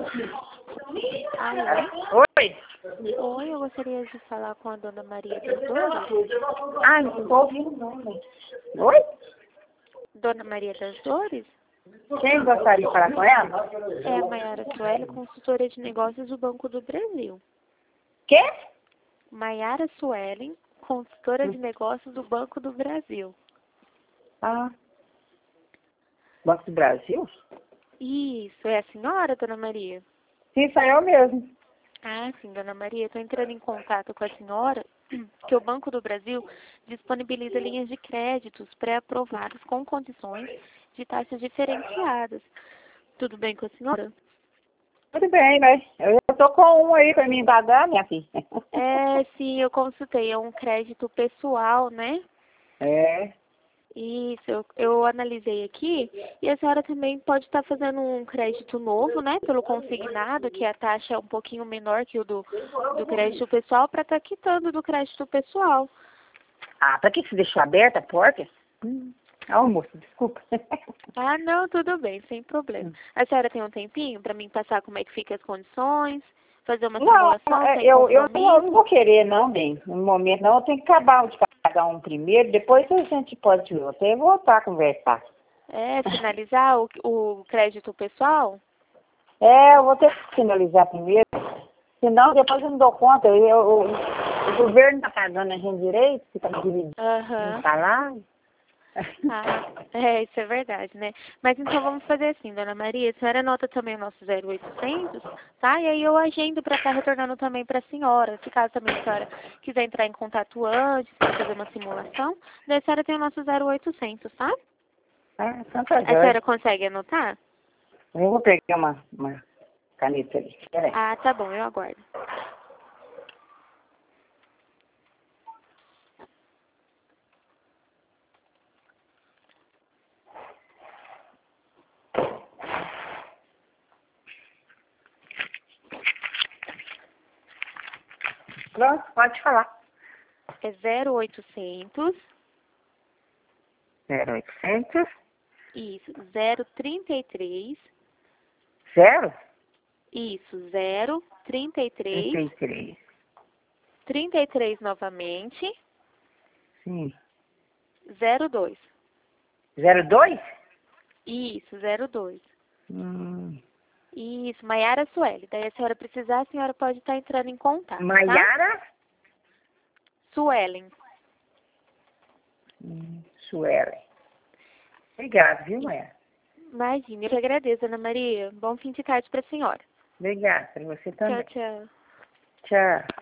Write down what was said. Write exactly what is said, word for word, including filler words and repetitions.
Alô? Oi? Oi, eu gostaria de falar com a dona Maria das Dores. Ah, não estou ouvindo não, né? Oi? Dona Maria das Dores? Quem gostaria de falar com ela? É a Maiara Sueli, consultora de negócios do Banco do Brasil. Quê? Maiara Sueli, consultora de negócios do Banco do Brasil. Ah. Banco do Brasil? Isso, é a senhora, dona Maria? Sim, sou eu mesmo. Ah, sim, dona Maria, estou entrando em contato com a senhora, que o Banco do Brasil disponibiliza linhas de créditos pré-aprovadas com condições de taxas diferenciadas. Tudo bem com a senhora? Tudo bem, né? Eu tô com um aí pra me pagar, minha filha. É, sim, eu consultei, é um crédito pessoal, né? É. Isso, eu, eu analisei aqui, e a senhora também pode estar fazendo um crédito novo, né, pelo consignado, que a taxa é um pouquinho menor que o do, do crédito pessoal, para estar quitando do crédito pessoal. Ah, pra que você deixou aberta a porta? Hum. Ah, moço, desculpa. Ah, não, tudo bem, sem problema. A senhora tem um tempinho para mim passar como é que fica as condições, fazer uma Não, simulação é, sem eu, eu compromisso? não, não vou querer, não, bem. No momento, não. Eu tenho que acabar de pagar um primeiro, depois a gente pode até voltar a conversar. É, finalizar o, o crédito pessoal? É, eu vou ter que finalizar primeiro. Senão, depois eu não dou conta. Eu, eu- o governo está pagando a gente direito, fica dividindo Aham. salário. Ah, é, isso é verdade, né? Mas então vamos fazer assim, dona Maria, a senhora anota também o nosso zero oitocentos, tá? E aí eu agendo para estar retornando também para a senhora. Se caso também a senhora quiser entrar em contato antes, para fazer uma simulação, daí a senhora tem o nosso zero oitocentos, tá? Ah, então tá A jóia. senhora consegue anotar? Eu vou pegar uma, uma caneta ali. Peraí. Ah, tá bom, eu aguardo. Pronto, pode falar. É zero oitocentos, Zero oitocentos. isso, zero trinta e três, Zero? isso, zero trinta e Trinta três, e três. trinta e três novamente, Sim. zero dois. Zero dois? Isso, zero dois. Hum. Isso, Maiara Sueli. Daí a senhora precisar, a senhora pode estar entrando em contato, tá? Maiara? Suelen. Hum, Suelen. Obrigado, viu, Maiara? Imagina, eu que agradeço, Ana Maria. Bom fim de tarde para a senhora. Obrigada, para você Tchau, também. tchau. Tchau.